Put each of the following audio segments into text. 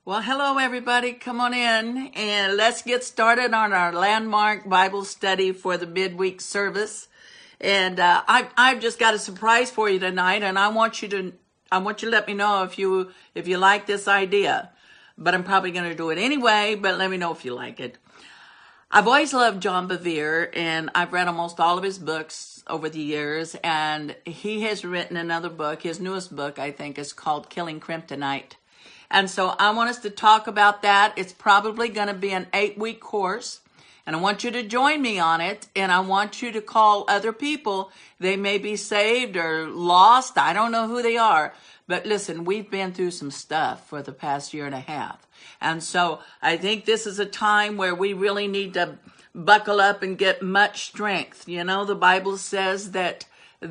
Well, hello, everybody. Come on in and let's get started on our landmark Bible study for the midweek service. And I've just got a surprise for you tonight, and I want you to let me know if you like this idea. But I'm probably going to do it anyway. But let me know if you like it. I've always loved John Bevere, and I've read almost all of his books over the years. And he has written another book. His newest book, I think, is called Killing Kryptonite. And so I want us to talk about that. It's probably going to be an 8-week course. And I want you to join me on it. And I want you to call other people. They may be saved or lost. I don't know who they are. But listen, we've been through some stuff for the past year and a half. And so I think this is a time where we really need to buckle up and get much strength. You know, the Bible says that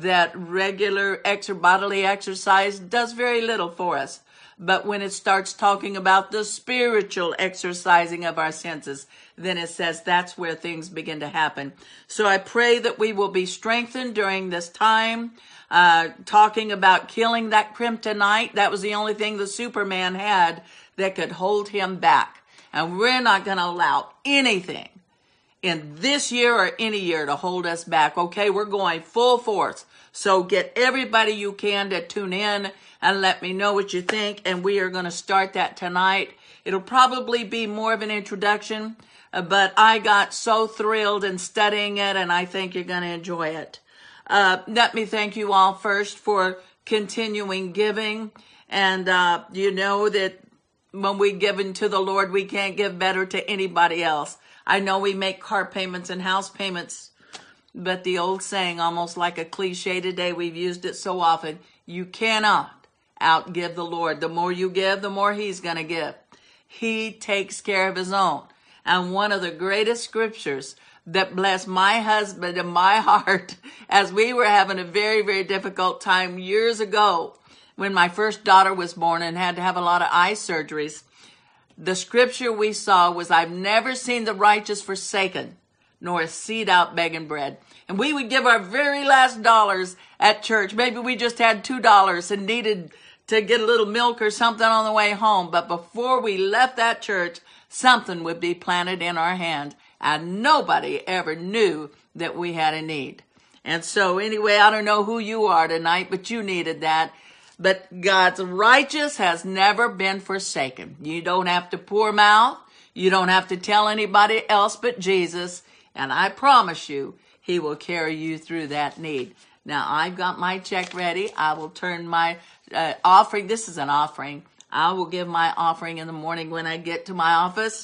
regular bodily exercise does very little for us. But when it starts talking about the spiritual exercising of our senses, then it says that's where things begin to happen. So I pray that we will be strengthened during this time, talking about killing that kryptonite. That was the only thing the Superman had that could hold him back. And we're not going to allow anything in this year or any year to hold us back. Okay, we're going full force. So get everybody you can to tune in and let me know what you think. And we are going to start that tonight. It'll probably be more of an introduction, but I got so thrilled in studying it, and I think you're going to enjoy it. Let me thank you all first for continuing giving. And you know that when we give into the Lord, we can't give better to anybody else. I know we make car payments and house payments, but the old saying, almost like a cliche today, we've used it so often, you cannot outgive the Lord. The more you give, the more he's going to give. He takes care of his own. And one of the greatest scriptures that blessed my husband and my heart as we were having a very, very difficult time years ago when my first daughter was born and had to have a lot of eye surgeries, the scripture we saw was, I've never seen the righteous forsaken, nor a seed out begging bread. And we would give our very last dollars at church. Maybe we just had $2 and needed to get a little milk or something on the way home. But before we left that church, something would be planted in our hand. And nobody ever knew that we had a need. And so anyway, I don't know who you are tonight, but you needed that. But God's righteous has never been forsaken. You don't have to pour mouth. You don't have to tell anybody else but Jesus. And I promise you, he will carry you through that need. Now, I've got my check ready. I will turn my offering. This is an offering. I will give my offering in the morning when I get to my office.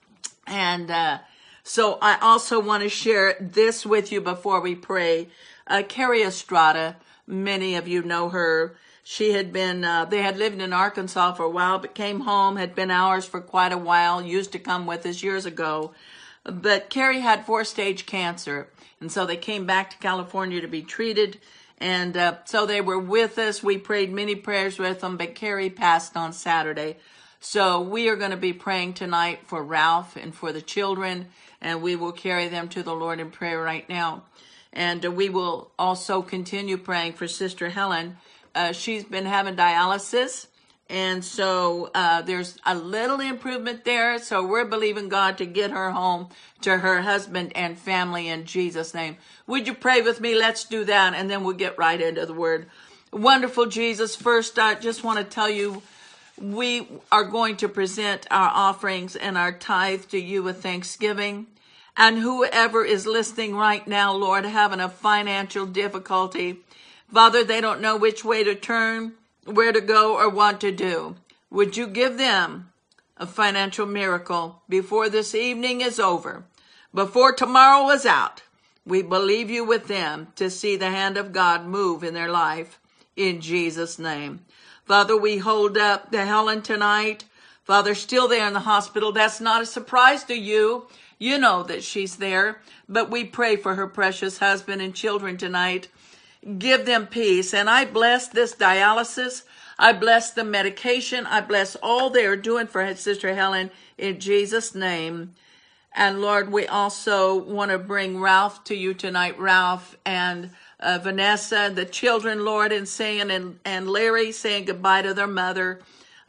And so I also want to share this with you before we pray. Carrie Estrada, many of you know her. She had been, they had lived in Arkansas for a while, but came home, had been ours for quite a while, used to come with us years ago. But Carrie had 4-stage cancer, and so they came back to California to be treated. And so they were with us. We prayed many prayers with them, but Carrie passed on Saturday. So we are going to be praying tonight for Ralph and for the children, and we will carry them to the Lord in prayer right now. And we will also continue praying for Sister Helen. She's been having dialysis, and so there's a little improvement there. So we're believing God to get her home to her husband and family in Jesus' name. Would you pray with me? Let's do that, and then we'll get right into the word. Wonderful Jesus, first I just want to tell you, we are going to present our offerings and our tithe to you with thanksgiving. And whoever is listening right now, Lord, having a financial difficulty, Father, they don't know which way to turn, where to go, or what to do. Would you give them a financial miracle before this evening is over, before tomorrow is out? We believe you with them to see the hand of God move in their life in Jesus' name. Father, we hold up to Helen tonight. Father, still there in the hospital. That's not a surprise to you. You know that she's there, but we pray for her precious husband and children tonight. Give them peace. And I bless this dialysis. I bless the medication. I bless all they are doing for Sister Helen in Jesus' name. And Lord, we also want to bring Ralph to you tonight, Ralph and Vanessa, the children, Lord, and saying, and Larry saying goodbye to their mother.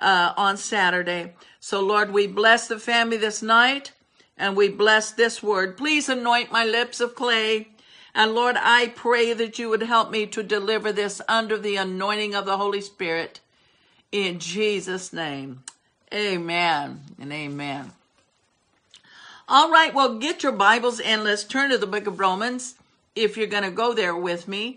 on Saturday. So, Lord, we bless the family this night, and we bless this word. Please anoint my lips of clay. And Lord, I pray that you would help me to deliver this under the anointing of the Holy Spirit. In Jesus' name, amen and amen. All right, well, get your Bibles and let's turn to the book of Romans if you're going to go there with me.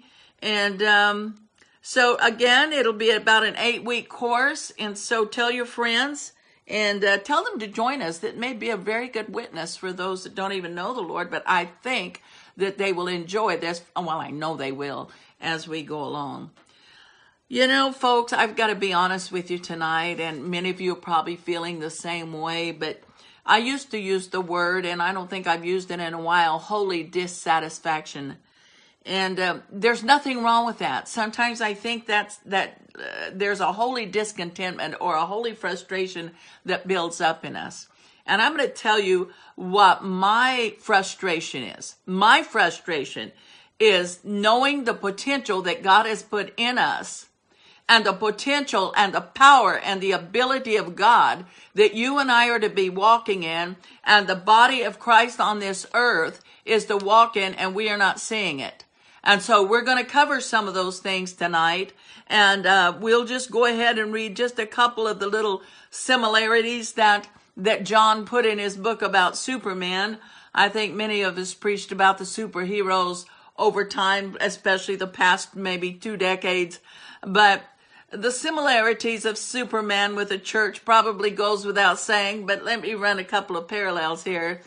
And so again, it'll be about an 8-week course. And so tell your friends and tell them to join us. That may be a very good witness for those that don't even know the Lord, but I think that they will enjoy this. Well, I know they will as we go along. You know, folks, I've got to be honest with you tonight, and many of you are probably feeling the same way, but I used to use the word, and I don't think I've used it in a while, holy dissatisfaction. And there's nothing wrong with that. Sometimes I think that there's a holy discontentment or a holy frustration that builds up in us. And I'm going to tell you what my frustration is. My frustration is knowing the potential that God has put in us, and the potential and the power and the ability of God that you and I are to be walking in, and the body of Christ on this earth is to walk in, and we are not seeing it. And so we're going to cover some of those things tonight, and we'll just go ahead and read just a couple of the little similarities that John put in his book about Superman. I think many of us preached about the superheroes over time, especially the past maybe 2 decades. But the similarities of Superman with the church probably goes without saying, but let me run a couple of parallels here.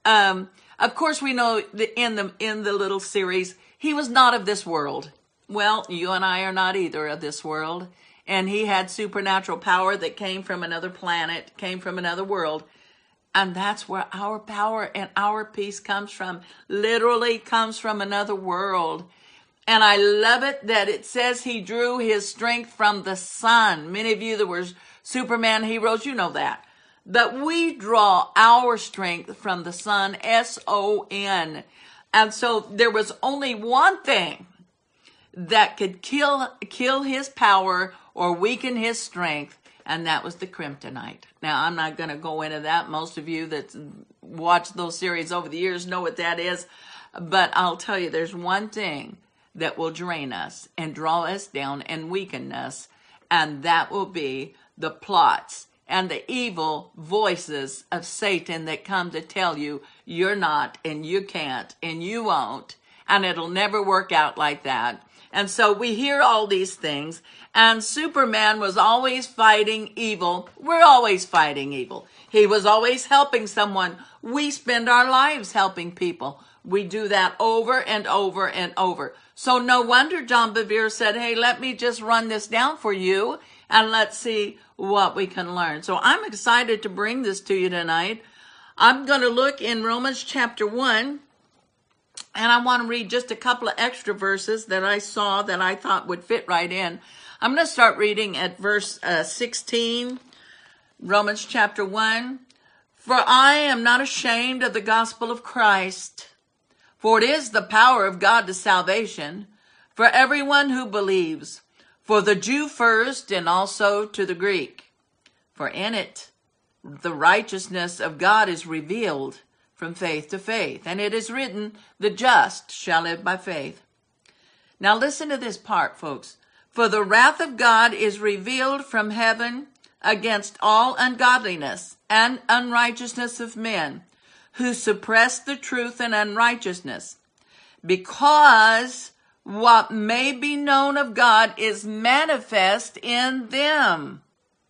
Of course, we know that in the little series, he was not of this world. Well, you and I are not either of this world. And he had supernatural power that came from another planet, came from another world. And that's where our power and our peace comes from. Literally comes from another world. And I love it that it says he drew his strength from the sun. Many of you that were Superman heroes, you know that. But we draw our strength from the sun, S-O-N. And so there was only one thing that could kill his power or weaken his strength, and that was the kryptonite. Now, I'm not going to go into that. Most of you that watched those series over the years know what that is. But I'll tell you, there's one thing that will drain us and draw us down and weaken us, and that will be the plots and the evil voices of Satan that come to tell you you're not, and you can't, and you won't, and it'll never work out like that. And so we hear all these things, and Superman was always fighting evil. We're always fighting evil. He was always helping someone. We spend our lives helping people. We do that over and over and over. So no wonder John Bevere said, hey, let me just run this down for you, and let's see what we can learn. So I'm excited to bring this to you tonight. I'm going to look in Romans chapter 1. And I want to read just a couple of extra verses that I saw that I thought would fit right in. I'm going to start reading at verse 16, Romans chapter 1. For I am not ashamed of the gospel of Christ, for it is the power of God to salvation for everyone who believes, for the Jew first and also to the Greek. For in it the righteousness of God is revealed from faith to faith. And it is written, the just shall live by faith. Now listen to this part, folks. For the wrath of God is revealed from heaven against all ungodliness and unrighteousness of men, who suppress the truth in unrighteousness, because what may be known of God is manifest in them.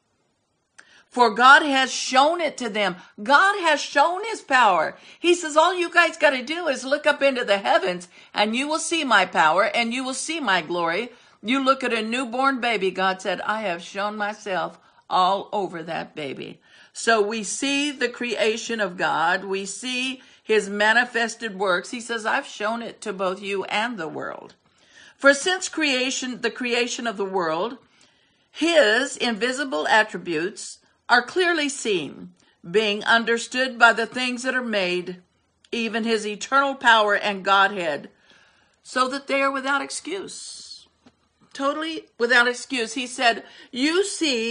For God has shown it to them. God has shown his power. He says, all you guys got to do is look up into the heavens and you will see my power and you will see my glory. You look at a newborn baby, God said, I have shown myself all over that baby. So we see the creation of God. We see his manifested works. He says, I've shown it to both you and the world. For since the creation of the world, his invisible attributes are clearly seen, being understood by the things that are made, even his eternal power and Godhead, so that they are without excuse. Totally without excuse. He said, you see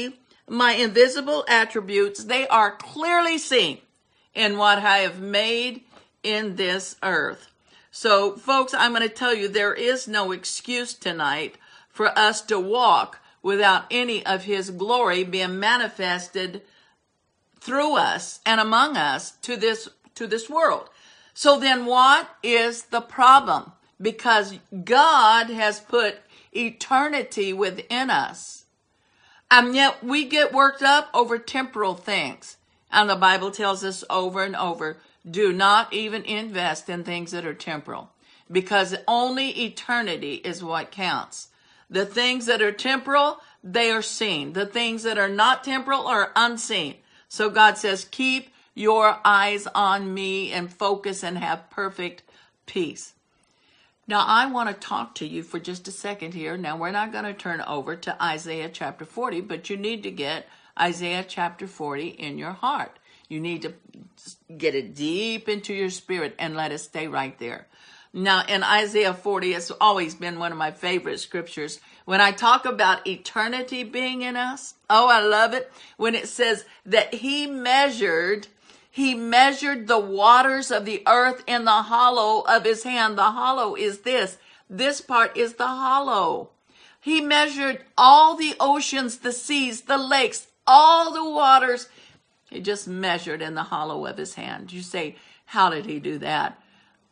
my invisible attributes, they are clearly seen in what I have made in this earth. So, folks, I'm going to tell you there is no excuse tonight for us to walk without any of his glory being manifested through us and among us to this world. So then what is the problem? Because God has put eternity within us. And yet we get worked up over temporal things. And the Bible tells us over and over, do not even invest in things that are temporal, because only eternity is what counts. The things that are temporal, they are seen. The things that are not temporal are unseen. So God says, keep your eyes on me and focus and have perfect peace. Now, I want to talk to you for just a second here. Now, we're not going to turn over to Isaiah chapter 40, but you need to get Isaiah chapter 40 in your heart. You need to get it deep into your spirit and let it stay right there. Now, in Isaiah 40, it's always been one of my favorite scriptures. When I talk about eternity being in us, oh, I love it. When it says that he measured the waters of the earth in the hollow of his hand. The hollow is this. This part is the hollow. He measured all the oceans, the seas, the lakes, all the waters. He just measured in the hollow of his hand. You say, how did he do that?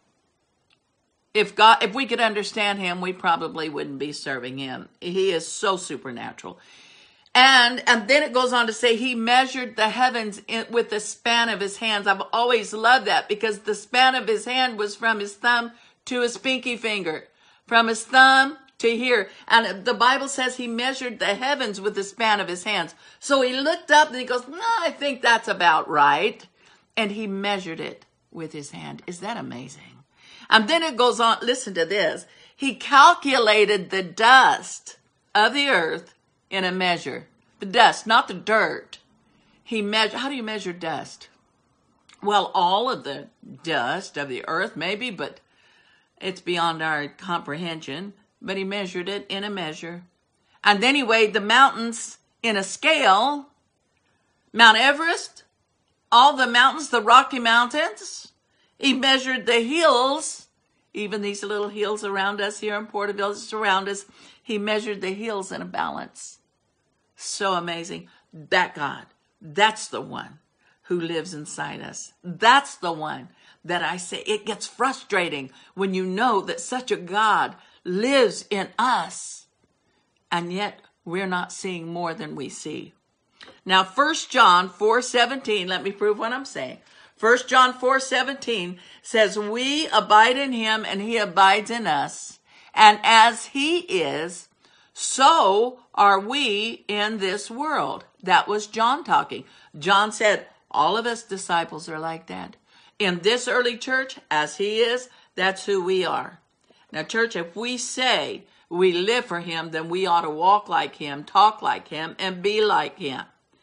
If we could understand him, we probably wouldn't be serving him. He is so supernatural. And then it goes on to say he measured the heavens with the span of his hands. I've always loved that because the span of his hand was from his thumb to his pinky finger, from his thumb to here. And the Bible says he measured the heavens with the span of his hands. So he looked up and he goes, no, I think that's about right. And he measured it with his hand. Is that amazing? And then it goes on, listen to this. He calculated the dust of the earth in a measure. The dust, not the dirt. How do you measure dust? Well, all of the dust of the earth maybe, but it's beyond our comprehension. But he measured it in a measure. And then he weighed the mountains in a scale. Mount Everest, all the mountains, the Rocky Mountains. He measured the hills, even these little hills around us here in Porterville, around us. He measured the hills in a balance. So amazing. That God, that's the one who lives inside us. That's the one that I say it gets frustrating when you know that such a God lives in us, and yet we're not seeing more than we see. Now, 1 John 4:17, let me prove what I'm saying. 1 John 4:17 says, we abide in him and he abides in us. And as he is, so are we in this world. That was John talking. John said, all of us disciples are like that. In this early church, as he is, that's who we are. Now, church, if we say we live for him, then we ought to walk like him, talk like him, and be like him.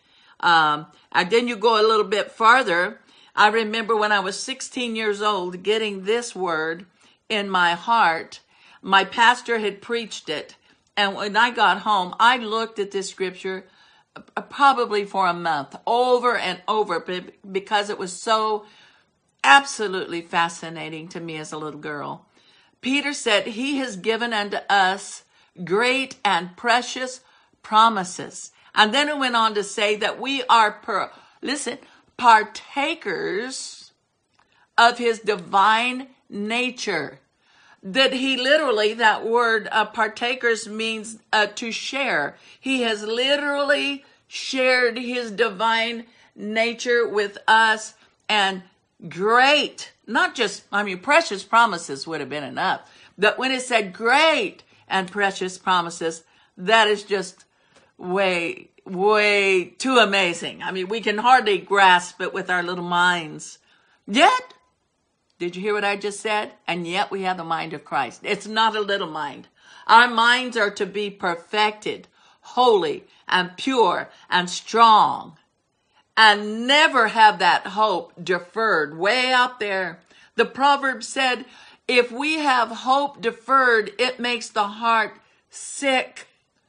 And then you go a little bit farther. I remember when I was 16 years old getting this word in my heart. My pastor had preached it. And when I got home, I looked at this scripture probably for a month, over and over, because it was so absolutely fascinating to me as a little girl. Peter said, he has given unto us great and precious promises. And then it went on to say that we are, partakers of his divine nature. That he literally, that word partakers means to share. He has literally shared his divine nature with us, and great, not just, precious promises would have been enough. But when it said great and precious promises, that is just way too amazing. We can hardly grasp it with our little minds. Yet, did you hear what I just said? And yet we have the mind of Christ. It's not a little mind. Our minds are to be perfected, holy and pure and strong, and never have that hope deferred way out there. The proverb said, if we have hope deferred, it makes the heart sick.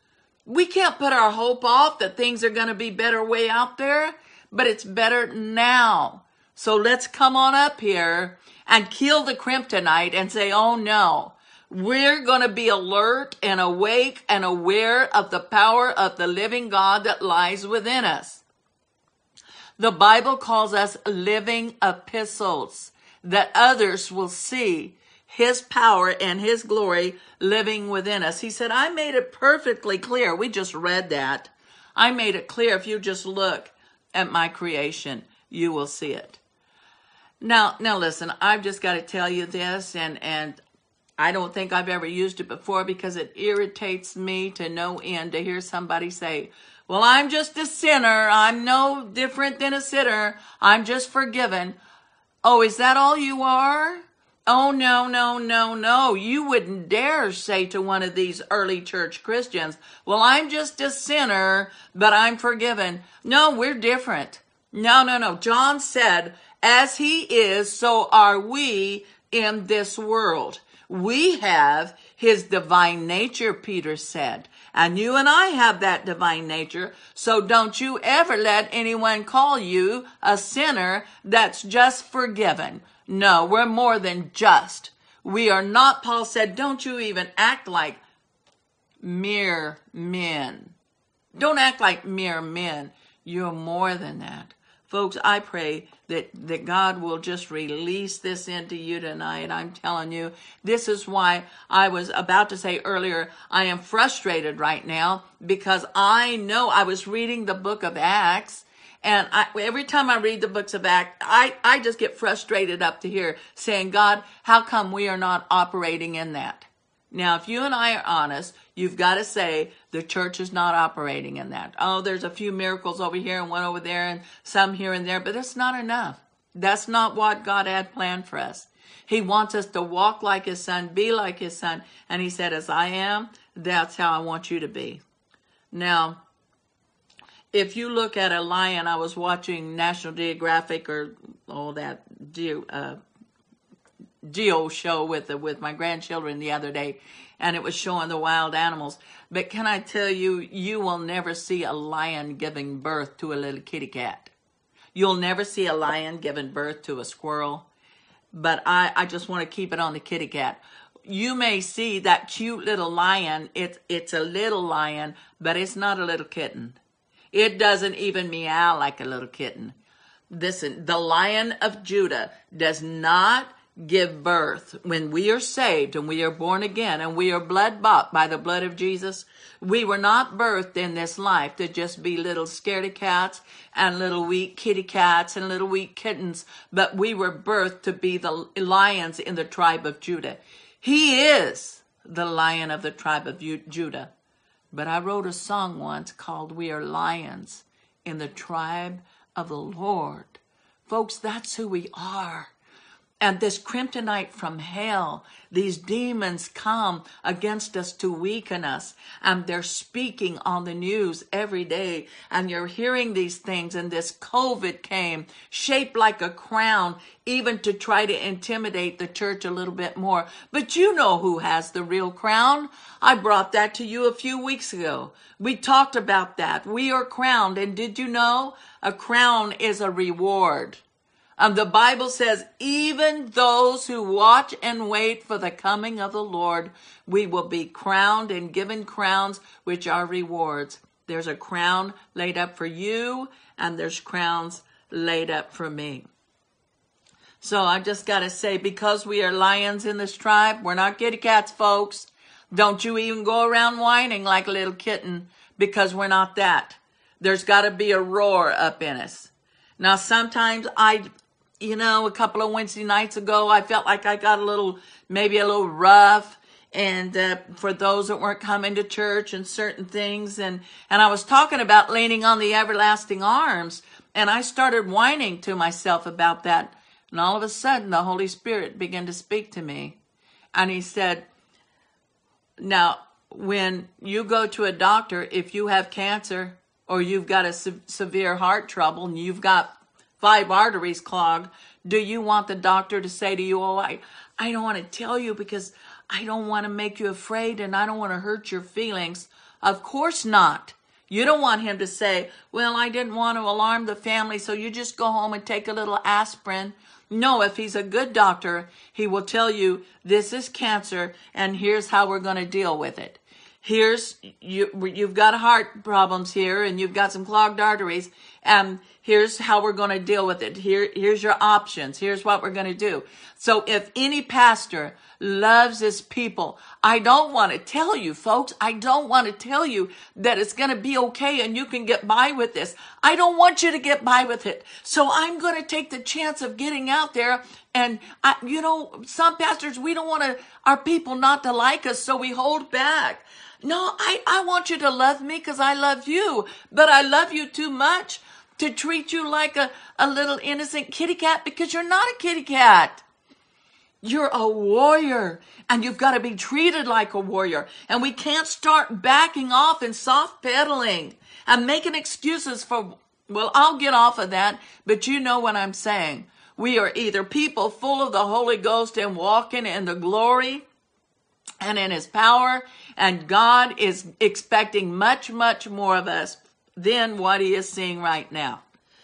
We can't put our hope off that things are going to be better way out there, but it's better now. So let's come on up here and kill the kryptonite and say, oh no, we're going to be alert and awake and aware of the power of the living God that lies within us. The Bible calls us living epistles that others will see his power and his glory living within us. He said, I made it perfectly clear. We just read that. I made it clear. If you just look at my creation, you will see it. Now listen, I've just got to tell you this, and I don't think I've ever used it before because it irritates me to no end to hear somebody say, well, I'm just a sinner. I'm no different than a sinner. I'm just forgiven. Oh, is that all you are? Oh, no. You wouldn't dare say to one of these early church Christians, well, I'm just a sinner, but I'm forgiven. No, we're different. No. John said, as he is, so are we in this world. We have his divine nature, Peter said. And you and I have that divine nature. So don't you ever let anyone call you a sinner that's just forgiven. No, we're more than just. We are not, Paul said, don't you even act like mere men. Don't act like mere men. You're more than that. Folks, I pray that God will just release this into you tonight. I'm telling you, this is why I was about to say earlier, I am frustrated right now because I know I was reading the book of Acts, and every time I read the books of Acts, I just get frustrated up to here saying, God, how come we are not operating in that? Now, if you and I are honest, you've got to say the church is not operating in that. Oh, there's a few miracles over here and one over there and some here and there, but that's not enough. That's not what God had planned for us. He wants us to walk like his son, be like his son. And he said, as I am, that's how I want you to be. Now, if you look at a lion, I was watching National Geographic or that Geo show with my grandchildren the other day, and it was showing the wild animals. But can I tell you, you will never see a lion giving birth to a little kitty cat. You'll never see a lion giving birth to a squirrel. But I just want to keep it on the kitty cat. You may see that cute little lion. It's a little lion, but it's not a little kitten. It doesn't even meow like a little kitten. Listen, the Lion of Judah does not give birth. When we are saved and we are born again and we are blood bought by the blood of Jesus, we were not birthed in this life to just be little scaredy cats and little weak kitty cats and little weak kittens, but we were birthed to be the lions in the tribe of Judah. He is the Lion of the tribe of Judah. But I wrote a song once called We Are Lions in the Tribe of the Lord. Folks, that's who we are. And this kryptonite from hell, these demons come against us to weaken us. And they're speaking on the news every day. And you're hearing these things. And this COVID came shaped like a crown, even to try to intimidate the church a little bit more. But you know who has the real crown. I brought that to you a few weeks ago. We talked about that. We are crowned. And did you know a crown is a reward? The Bible says, even those who watch and wait for the coming of the Lord, we will be crowned and given crowns, which are rewards. There's a crown laid up for you, and there's crowns laid up for me. So I just got to say, because we are lions in this tribe, we're not kitty cats, folks. Don't you even go around whining like a little kitten, because we're not that. There's got to be a roar up in us. Now, sometimes a couple of Wednesday nights ago, I felt like I got maybe a little rough. And for those that weren't coming to church and certain things. And I was talking about leaning on the everlasting arms. And I started whining to myself about that. And all of a sudden, the Holy Spirit began to speak to me. And he said, now, when you go to a doctor, if you have cancer or you've got a severe heart trouble and you've got 5 arteries clogged, do you want the doctor to say to you, oh, I don't want to tell you because I don't want to make you afraid and I don't want to hurt your feelings. Of course not. You don't want him to say, well, I didn't want to alarm the family, so you just go home and take a little aspirin. No, if he's a good doctor, he will tell you, this is cancer, and here's how we're going to deal with it. You've got heart problems here, and you've got some clogged arteries, and here's how we're going to deal with it. Here's your options. Here's what we're going to do. So if any pastor loves his people, I don't want to tell you, folks, I don't want to tell you that it's going to be okay and you can get by with this. I don't want you to get by with it. So I'm going to take the chance of getting out there. And, some pastors, we don't want our people not to like us, so we hold back. No, I want you to love me because I love you, but I love you too much to treat you like a little innocent kitty cat, because you're not a kitty cat. You're a warrior, and you've got to be treated like a warrior. And we can't start backing off and soft pedaling and making excuses for, well, I'll get off of that, but you know what I'm saying. We are either people full of the Holy Ghost and walking in the glory and in his power, and God is expecting much, much more of us than what he is seeing right now.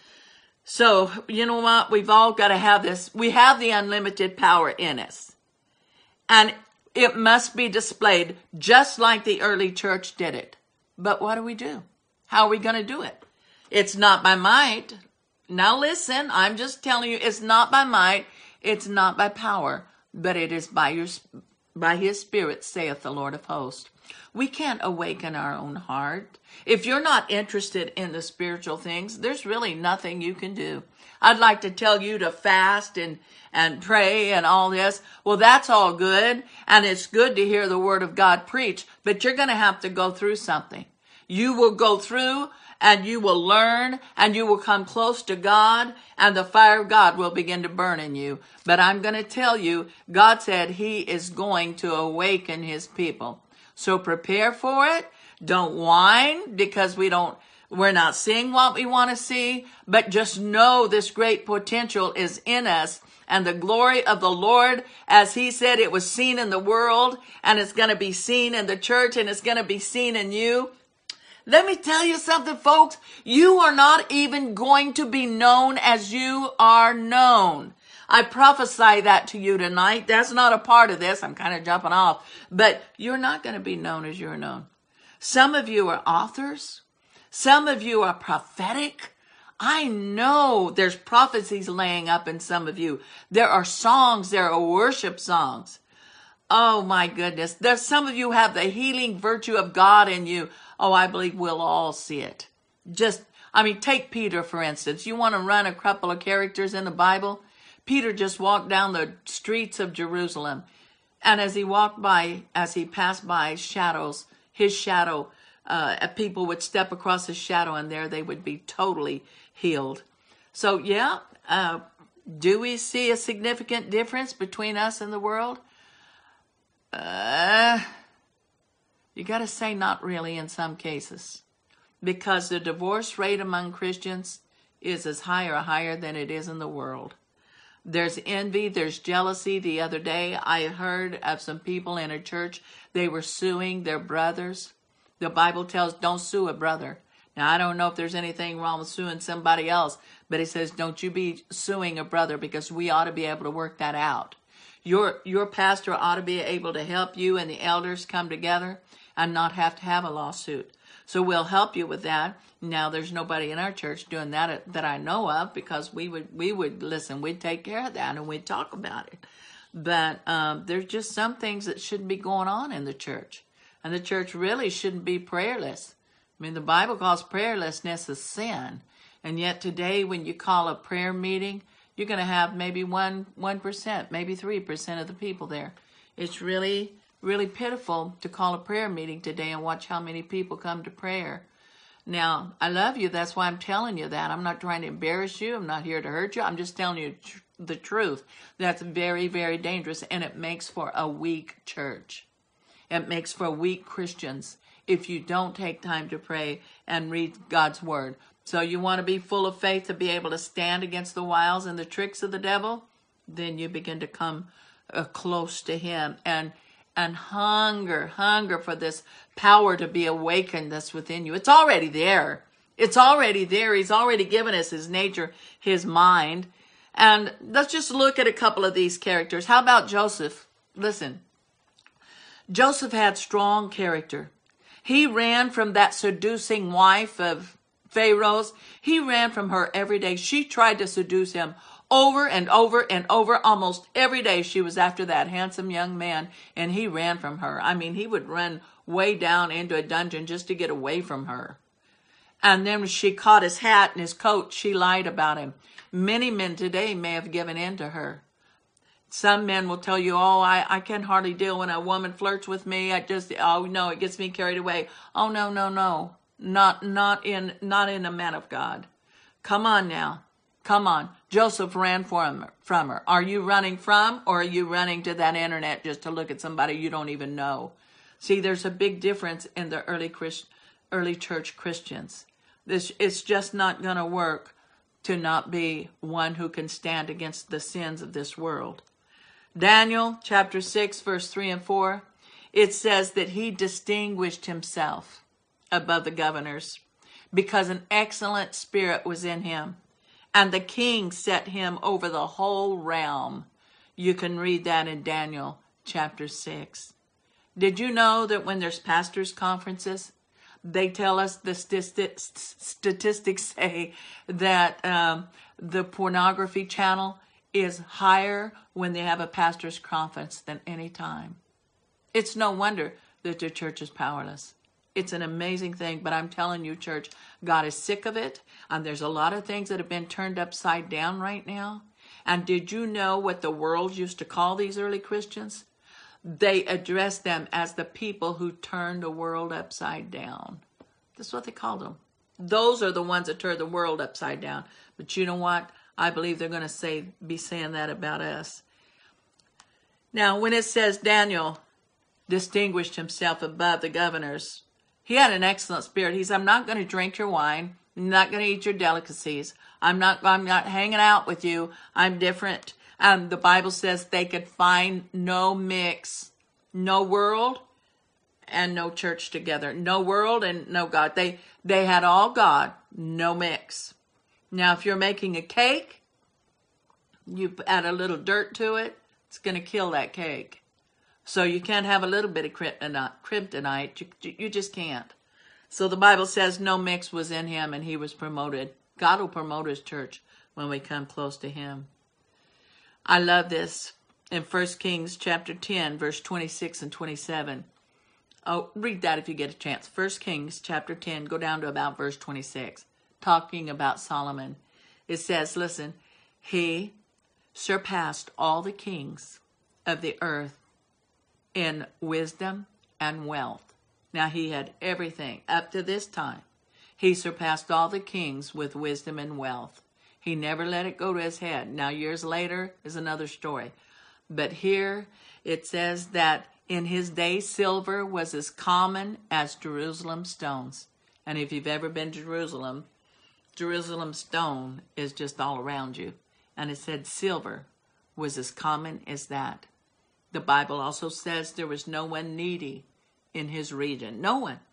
So, you know what? We've all got to have this. We have the unlimited power in us. And it must be displayed just like the early church did it. But what do we do? How are we going to do it? It's not by might. Now listen, I'm just telling you, it's not by might. It's not by power. But it is by his Spirit, saith the Lord of hosts. We can't awaken our own heart. If you're not interested in the spiritual things, there's really nothing you can do. I'd like to tell you to fast and pray and all this. Well, that's all good. And it's good to hear the word of God preached, but you're going to have to go through something. You will go through and you will learn and you will come close to God, and the fire of God will begin to burn in you. But I'm going to tell you, God said he is going to awaken his people. So prepare for it. Don't whine because we're not seeing what we want to see, but just know this great potential is in us, and the glory of the Lord, as he said, it was seen in the world, and it's going to be seen in the church, and it's going to be seen in you. Let me tell you something, folks. You are not even going to be known as you are known. I prophesy that to you tonight. That's not a part of this. I'm kind of jumping off. But you're not going to be known as you're known. Some of you are authors. Some of you are prophetic. I know there's prophecies laying up in some of you. There are songs. There are worship songs. Oh, my goodness. There's some of you have the healing virtue of God in you. Oh, I believe we'll all see it. Take Peter, for instance. You want to run a couple of characters in the Bible? Peter just walked down the streets of Jerusalem. And as he passed by his shadow, people would step across his shadow, and there they would be totally healed. So, do we see a significant difference between us and the world? You got to say not really in some cases, because the divorce rate among Christians is as high or higher than it is in the world. There's envy, there's jealousy. The other day, I heard of some people in a church, they were suing their brothers. The Bible tells, don't sue a brother. Now, I don't know if there's anything wrong with suing somebody else, but it says, don't you be suing a brother, because we ought to be able to work that out. Your pastor ought to be able to help you and the elders come together and not have to have a lawsuit. So we'll help you with that. Now, there's nobody in our church doing that I know of, because we would listen, we'd take care of that and we'd talk about it. But there's just some things that shouldn't be going on in the church. And the church really shouldn't be prayerless. The Bible calls prayerlessness a sin. And yet today, when you call a prayer meeting, you're going to have maybe 1%, maybe 3% of the people there. It's really, really pitiful to call a prayer meeting today and watch how many people come to prayer. Now, I love you. That's why I'm telling you that. I'm not trying to embarrass you. I'm not here to hurt you. I'm just telling you the truth. That's very, very dangerous, and it makes for a weak church. It makes for weak Christians if you don't take time to pray and read God's word. So you want to be full of faith to be able to stand against the wiles and the tricks of the devil? Then you begin to come close to him. And and hunger for this power to be awakened that's within you. It's already there. It's already there. He's already given us his nature, his mind. And let's just look at a couple of these characters. How about Joseph? Listen, Joseph had strong character. He ran from that seducing wife of Pharaoh's. He ran from her every day. She tried to seduce him over and over and over. Almost every day she was after that handsome young man, and he ran from her. I mean, he would run way down into a dungeon just to get away from her. And then when she caught his hat and his coat, she lied about him. Many men today may have given in to her. Some men will tell you, oh, I can hardly deal when a woman flirts with me. Oh no, it gets me carried away. Oh no. Not in a man of God. Come on now. Come on. Joseph ran from her. Are you running from, or are you running to that internet just to look at somebody you don't even know? See, there's a big difference in the early church Christians. It's just not going to work to not be one who can stand against the sins of this world. Daniel chapter 6, verse 3 and 4, it says that he distinguished himself above the governors because an excellent spirit was in him, and the king set him over the whole realm. You can read that in Daniel chapter 6. Did you know that when there's pastors' conferences, they tell us the statistics say that the pornography channel is higher when they have a pastor's conference than any time. It's no wonder that the church is powerless. It's an amazing thing, but I'm telling you, church, God is sick of it, and there's a lot of things that have been turned upside down right now. And did you know what the world used to call these early Christians? They addressed them as the people who turned the world upside down. That's what they called them. Those are the ones that turned the world upside down. But you know what? I believe they're going to be saying that about us. Now, when it says Daniel distinguished himself above the governors, he had an excellent spirit. He said, I'm not going to drink your wine. I'm not going to eat your delicacies. I'm not hanging out with you. I'm different. The Bible says they could find no mix, no world and no church together. No world and no God. They had all God, no mix. Now, if you're making a cake, you add a little dirt to it, it's going to kill that cake. So you can't have a little bit of kryptonite. You just can't. So the Bible says no mix was in him, and he was promoted. God will promote his church when we come close to him. I love this in 1 Kings chapter 10, verse 26 and 27. Oh, read that if you get a chance. 1 Kings chapter 10, go down to about verse 26. Talking about Solomon. It says, listen, he surpassed all the kings of the earth in wisdom and wealth. Now he had everything up to this time. He surpassed all the kings with wisdom and wealth. He never let it go to his head. Now years later is another story. But here it says that in his day silver was as common as Jerusalem stones. And if you've ever been to Jerusalem, Jerusalem stone is just all around you. And it said silver was as common as that. The Bible also says there was no one needy in his region. No one.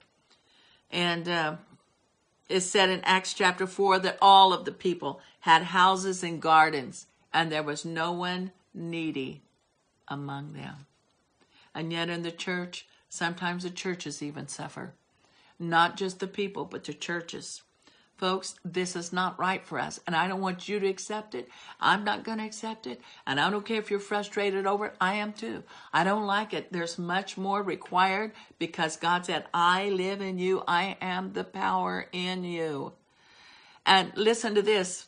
And it said in Acts chapter 4 that all of the people had houses and gardens, and there was no one needy among them. And yet in the church, sometimes the churches even suffer. Not just the people, but the churches. Folks, this is not right for us, and I don't want you to accept it. I'm not going to accept it, and I don't care if you're frustrated over it. I am too. I don't like it. There's much more required because God said, I live in you. I am the power in you. And listen to this.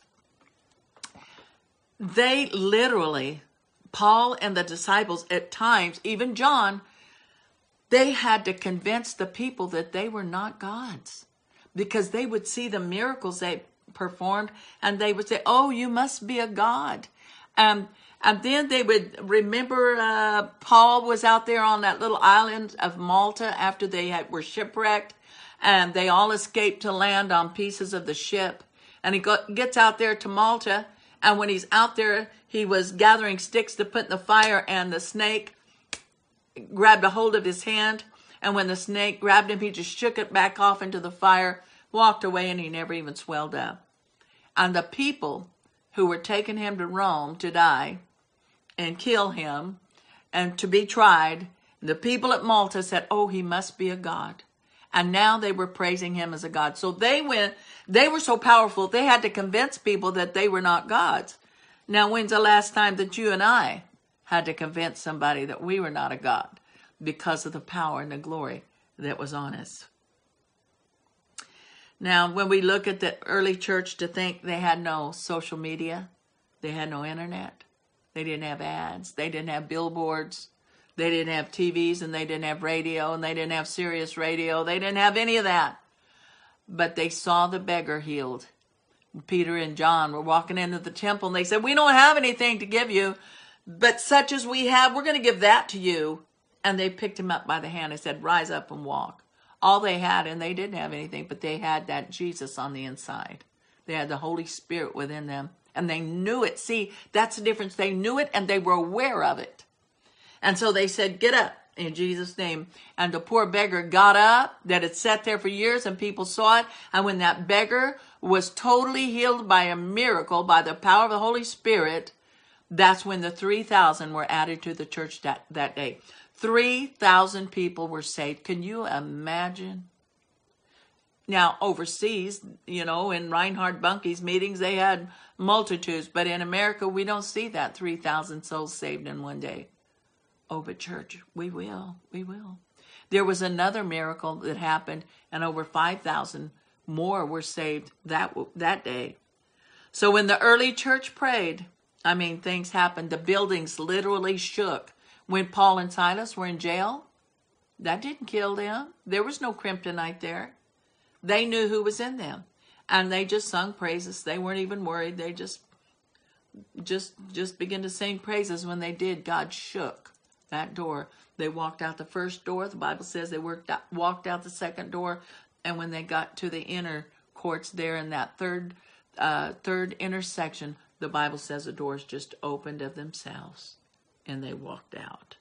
They literally, Paul and the disciples at times, even John, they had to convince the people that they were not gods. Because they would see the miracles they performed, and they would say, oh, you must be a god. And then they would remember Paul was out there on that little island of Malta after they were shipwrecked, and they all escaped to land on pieces of the ship. And he gets out there to Malta, and when he's out there, he was gathering sticks to put in the fire, and the snake grabbed a hold of his hand, and when the snake grabbed him, he just shook it back off into the fire, walked away, and he never even swelled up. And the people who were taking him to Rome to die and kill him and to be tried, the people at Malta said, oh, he must be a god. And now they were praising him as a god. So they were so powerful, they had to convince people that they were not gods. Now, when's the last time that you and I had to convince somebody that we were not a god because of the power and the glory that was on us? Now, when we look at the early church, to think they had no social media, they had no internet, they didn't have ads, they didn't have billboards, they didn't have TVs, and they didn't have radio, and they didn't have Sirius radio, they didn't have any of that. But they saw the beggar healed. Peter and John were walking into the temple, and they said, we don't have anything to give you, but such as we have, we're going to give that to you. And they picked him up by the hand and said, rise up and walk. All they had, and they didn't have anything, but they had that Jesus on the inside. They had the Holy Spirit within them, and they knew it. See, that's the difference. They knew it, and they were aware of it. And so they said, get up in Jesus' name. And the poor beggar got up, that had sat there for years, and people saw it. And when that beggar was totally healed by a miracle, by the power of the Holy Spirit, that's when the 3,000 were added to the church that day. 3,000 people were saved. Can you imagine? Now, overseas, in Reinhard Bunke's meetings, they had multitudes. But in America, we don't see that 3,000 souls saved in one day. Oh, but church, we will. We will. There was another miracle that happened, and over 5,000 more were saved that day. So when the early church prayed, things happened. The buildings literally shook. When Paul and Silas were in jail, that didn't kill them. There was no kryptonite there. They knew who was in them. And they just sung praises. They weren't even worried. They just began to sing praises. When they did, God shook that door. They walked out the first door. The Bible says they walked out the second door. And when they got to the inner courts there in that third intersection, the Bible says the doors just opened of themselves. And they walked out.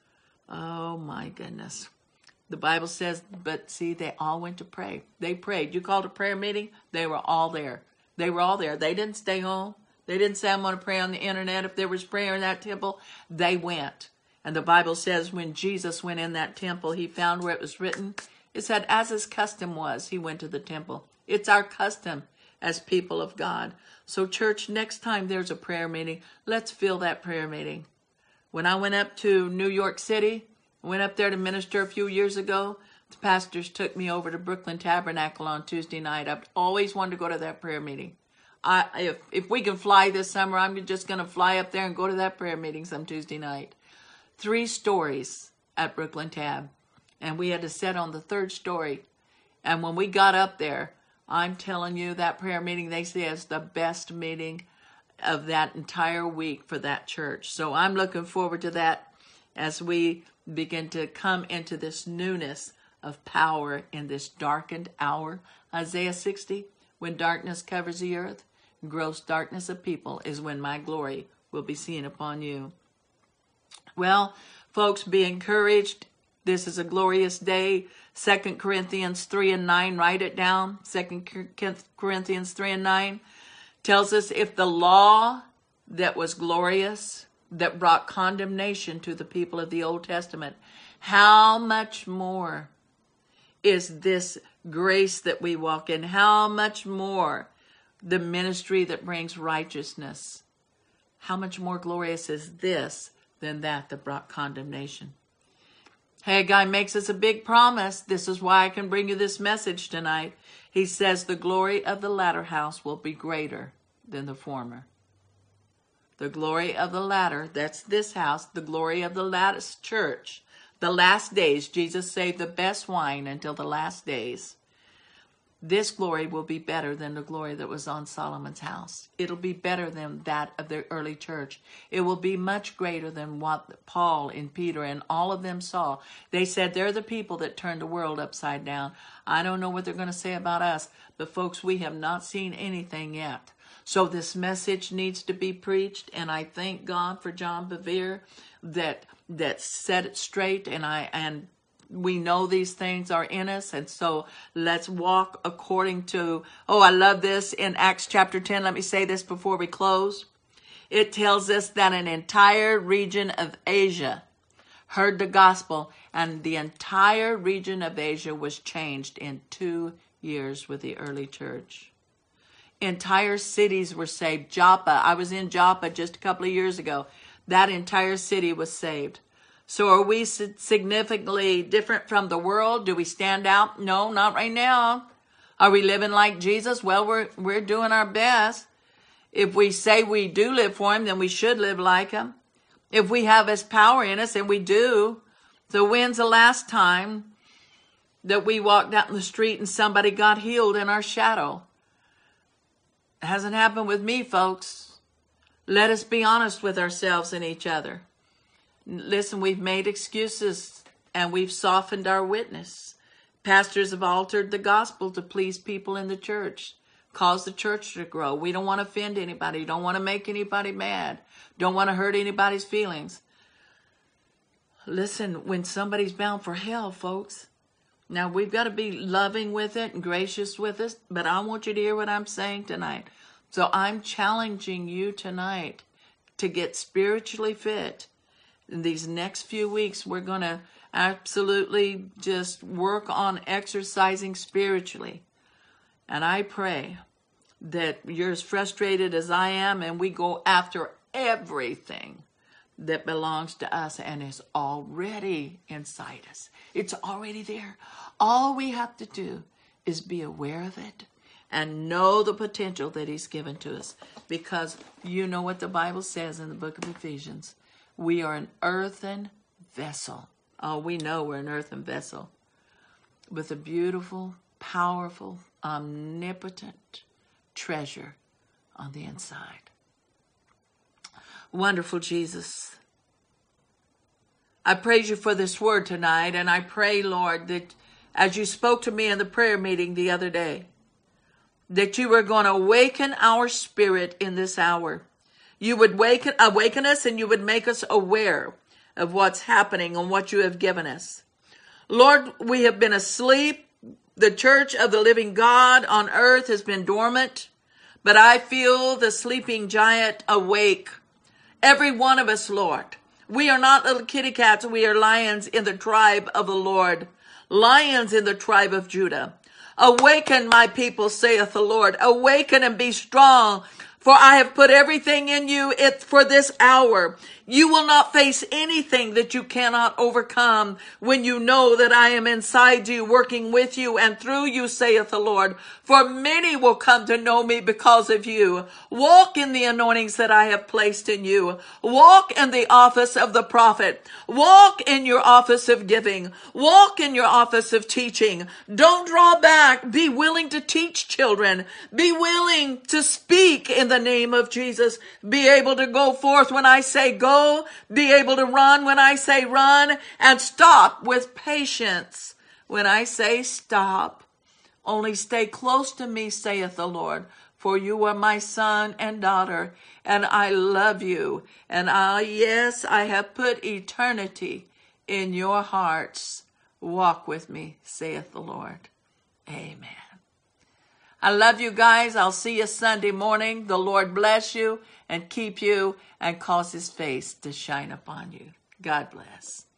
Oh, my goodness. The Bible says, but see, they all went to pray. They prayed. You called a prayer meeting? They were all there. They were all there. They didn't stay home. They didn't say, I'm going to pray on the internet. If there was prayer in that temple, they went. And the Bible says when Jesus went in that temple, he found where it was written. It said, as his custom was, he went to the temple. It's our custom as people of God. So, church, next time there's a prayer meeting, let's fill that prayer meeting. When I went up to New York City, I went up there to minister a few years ago, the pastors took me over to Brooklyn Tabernacle on Tuesday night. I've always wanted to go to that prayer meeting. If we can fly this summer, I'm just going to fly up there and go to that prayer meeting some Tuesday night. 3 stories at Brooklyn Tab, and we had to sit on the 3rd story. And when we got up there, I'm telling you, that prayer meeting, they say, is the best meeting of that entire week for that church. So I'm looking forward to that as we begin to come into this newness of power in this darkened hour. Isaiah 60, when darkness covers the earth, gross darkness of people is when my glory will be seen upon you. Well, folks, be encouraged. This is a glorious day. 2 Corinthians 3 and 9, write it down. 2 Corinthians 3 and 9 tells us, if the law that was glorious, that brought condemnation to the people of the Old Testament, how much more is this grace that we walk in? How much more the ministry that brings righteousness? How much more glorious is this than that brought condemnation? Haggai makes us a big promise. This is why I can bring you this message tonight. He says the glory of the latter house will be greater than the former. The glory of the latter, that's this house, the glory of the latest church. The last days, Jesus saved the best wine until the last days. This glory will be better than the glory that was on Solomon's house. It'll be better than that of the early church. It will be much greater than what Paul and Peter and all of them saw. They said they're the people that turned the world upside down. I don't know what they're going to say about us, but folks, we have not seen anything yet. So this message needs to be preached, and I thank God for John Bevere that set it straight, and we know these things are in us, and so let's walk according to, I love this in Acts chapter 10. Let me say this before we close. It tells us that an entire region of Asia heard the gospel, and the entire region of Asia was changed in 2 years with the early church. Entire cities were saved. Joppa, I was in Joppa just a couple of years ago. That entire city was saved. So are we significantly different from the world? Do we stand out? No, not right now. Are we living like Jesus? Well, we're doing our best. If we say we do live for him, then we should live like him. If we have his power in us, and we do. So when's the last time that we walked out in the street and somebody got healed in our shadow? It hasn't happened with me, folks. Let us be honest with ourselves and each other. Listen, we've made excuses and we've softened our witness. Pastors have altered the gospel to please people in the church, cause the church to grow. We don't want to offend anybody, don't want to make anybody mad, don't want to hurt anybody's feelings. Listen, when somebody's bound for hell, folks, now we've got to be loving with it and gracious with it, but I want you to hear what I'm saying tonight. So I'm challenging you tonight to get spiritually fit. In these next few weeks, we're going to absolutely just work on exercising spiritually. And I pray that you're as frustrated as I am, and we go after everything that belongs to us and is already inside us. It's already there. All we have to do is be aware of it and know the potential that he's given to us. Because you know what the Bible says in the book of Ephesians. We are an earthen vessel. Oh, we know we're an earthen vessel with a beautiful, powerful, omnipotent treasure on the inside. Wonderful Jesus. I praise you for this word tonight, and I pray, Lord, that as you spoke to me in the prayer meeting the other day, that you were going to awaken our spirit in this hour. You would awaken us, and you would make us aware of what's happening and what you have given us. Lord, we have been asleep. The church of the living God on earth has been dormant, but I feel the sleeping giant awake. Every one of us, Lord. We are not little kitty cats. We are lions in the tribe of the Lord. Lions in the tribe of Judah. Awaken, my people, saith the Lord. Awaken and be strong. For I have put everything in you for this hour. You will not face anything that you cannot overcome when you know that I am inside you, working with you and through you, saith the Lord. For many will come to know me because of you. Walk in the anointings that I have placed in you. Walk in the office of the prophet. Walk in your office of giving. Walk in your office of teaching. Don't draw back. Be willing to teach children. Be willing to speak in the name of Jesus. Be able to go forth when I say go. Be able to run when I say run, and stop with patience when I say stop. Only stay close to me, saith the Lord, for you are my son and daughter, and I love you. And yes, I have put eternity in your hearts. Walk with me, saith the Lord. Amen. I love you guys. I'll see you Sunday morning. The Lord bless you and keep you and cause his face to shine upon you. God bless.